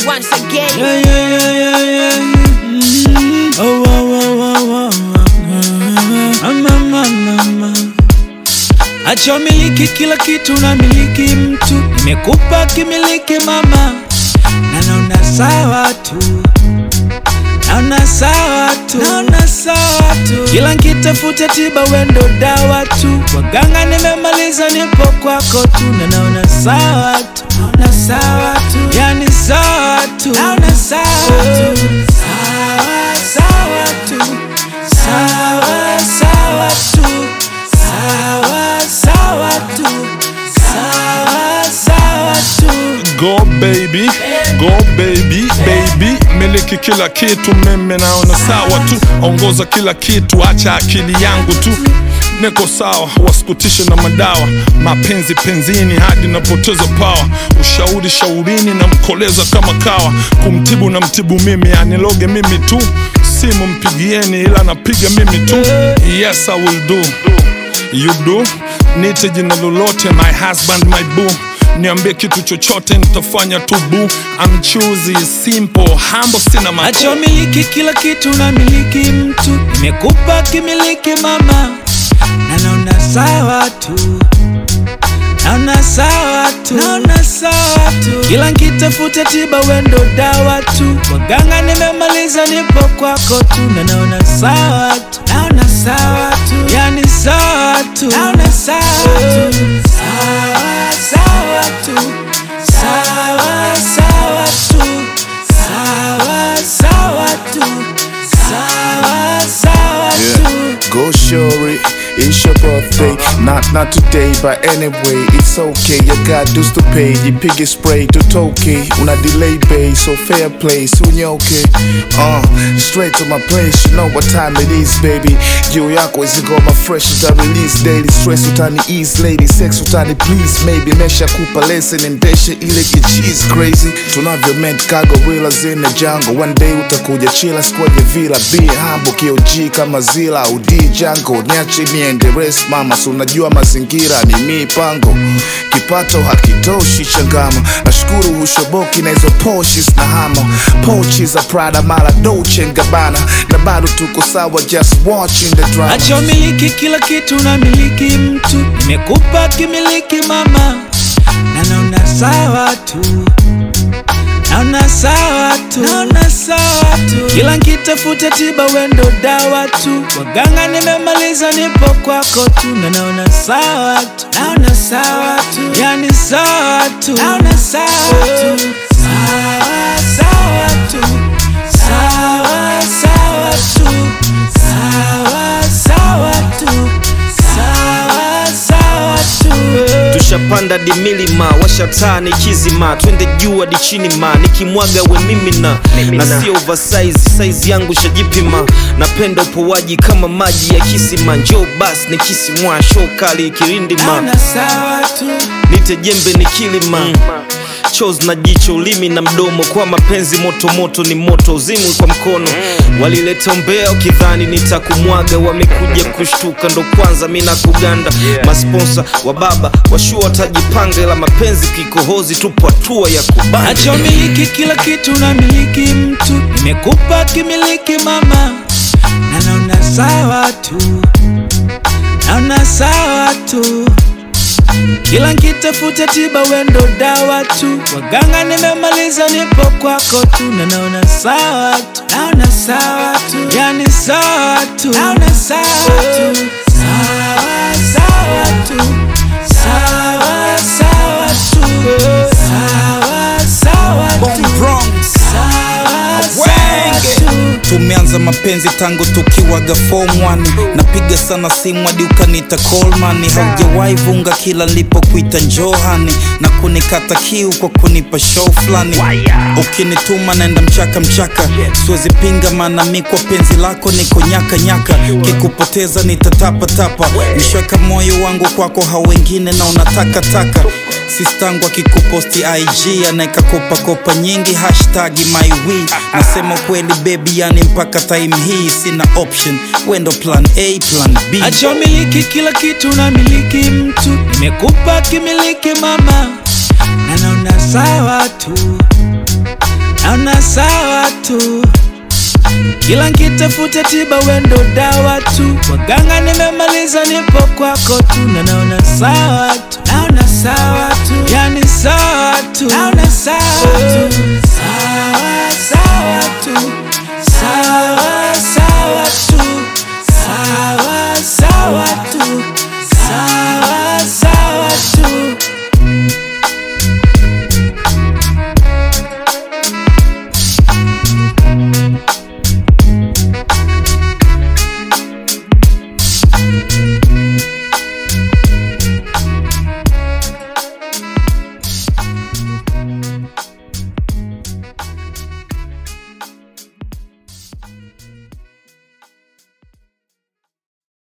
once again. Oh, mama. Acha miliki kila kitu na miliki mtu. Nimekupa kimiliki mama. Na naona sawa tu. Naona sawa tu. Kila nkitafuta tiba wendo dawa tu. Waganga nimemaliza nipo kwako tu. Na naona sawa tu. Yani sawa tu. Naona sawa tu. Sawa tu. Go baby, miliki kila kitu, mimi naona sawa tu. Ongoza kila kitu, acha akili yangu tu. Niko sawa, wasikutishe na madawa. Mapenzi penzini hadi napoteza power. Ushauri shaurini na mkoleza kama kawa. Kumtibu na mtibu mimi, aniloge mimi tu. Simu mpigieni ila napiga mimi tu. Yes I will do, you do. Nite jina lolote, my husband, my boo. Niambie kitu chochote nitafanya tu boo. I'm choosy, simple, humble, sina mambo. Acha miliki kila kitu na miliki mtu. Nimekupa kimiliki mama. Na naona sawa tu. Kila nkitafuta tiba wendo dawa tu. Waganga nimemaliza nipo kwako tu. Na naona sawa tu. Yani sawa tu. Go shorty, it's your birthday. Not today, but anyway, it's okay. You got dues to pay. You piggy spray to Tokyo. Una delay bay, so fair play. Soon you okay. Straight to my place. You know what time it is, baby. You yako is go my fresh to release daily. Stress utani ease, lady. Sex utani please, maybe. Mesha kupa lesson and desha ile cheese crazy. Tunavyo meant cargo gorillas in the jungle. One day utakuja chila squad ya villa. Be humble, KOG kama Zilla. Udi jungle, niache niende rest mama. So unajua mazingira ni mipango. Kipato hakitoshi changama. Nashukuru hushoboki na hizo Porsches na hama. Porsches za Prada mala Dolce & Gabbana. Na bado tuko sawa just watching the drama. Acha miliki kila kitu na miliki mtu. Nimekupa kimiliki mama. Na naona sawa tu. Kila nkitafuta tiba wendo dawa tu. Waganga nimemaliza nipo kwako tu. Na naona sawa tu. Yani sawa tu. Tushapanda di milima, washataa ni kizima. Twende juu hadi chini ma, nikimwaga we mimi na sio oversize, size yangu shajipima. Napenda upowaji kama maji ya kisima. Njoo bas ni kisimwa, show kali kirindi ma. Nite jembe ni kilima. Chose na jicho, ulimi na mdomo. Kwa mapenzi moto ni moto, uzimwi kwa mkono. Walileta umbea ukidhani nitakumwaga. Wamekuja kushtuka ndo kwanza mina kuganda. Masponsa wa baba washua watajipanga. Ila mapenzi kikohozi tupo hatua ya kubanda. Acha miliki kila kitu na miliki mtu. Nimekupa kimiliki mama. Na naona sawa tu. Kila nkitafuta tiba wendo dawa tu. Waganga nimemaliza nipo kwako tu. Na naona sawa tu. Yani sawa tu. Tumeanza mapenzi tangu tukiwaga form 1. Napiga sana simu hadi ukanita Coleman. Haujawahi vunga kila nilipokuita Johani. Na kunikata kiu kwa kunipa show flani. Ukinituma naenda mchaka. Siwezi pinga maana mi kwa penzi lako niko nyaka. Kikupoteza nitatapa. Nishweka moyo wangu kwako hao wengine na unataka. Sistangu akikuposti IG anaeka kopa nyingi #mywe. Nasema kweli baby yani mpaka time hii sina option. Wendo plan A plan B. Acha miliki kila kitu na miliki mtu. Nimekupa kimiliki mama. Na naona sawa tu. naona sawa tu, kila nkitafuta tiba wendo dawa tu. Waganga nimemaliza, nipo kwako tu, na naona sawa tu, naona sawa tu, yani sawa tu.